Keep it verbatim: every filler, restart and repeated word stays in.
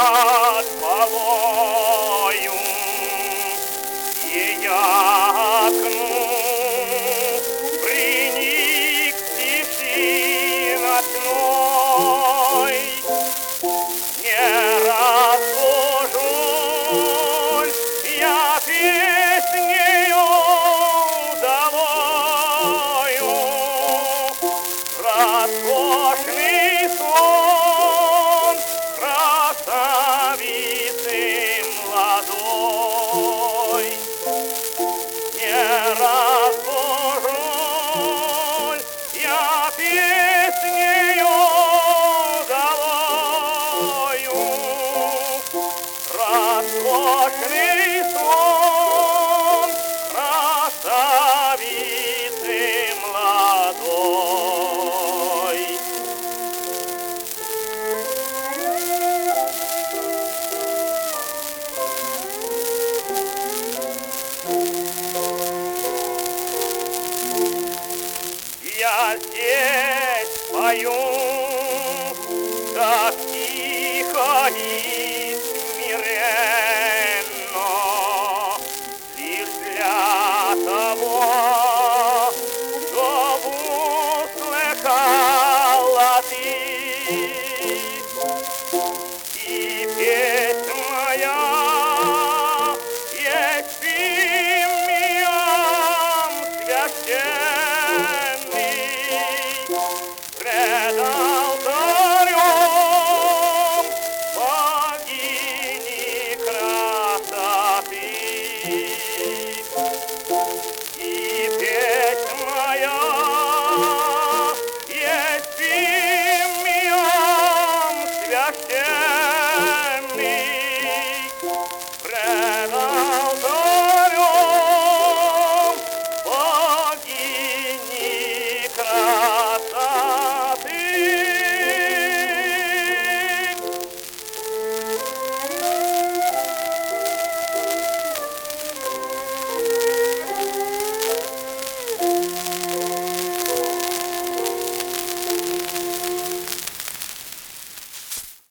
над полою, и я окну приник тиши ночной. Не разбужусь я песнею удалою, роскошный сон красавицы молодой. Не разбужусь я песнею удалою, роскошный сон красавицы молодой. Я здесь пою так тихо и смиренно, лишь для того, чтоб услыхала ты. И песнь моя есть фимиам священный пред алтарем богини красоты. И песнь моя есть фимиам священный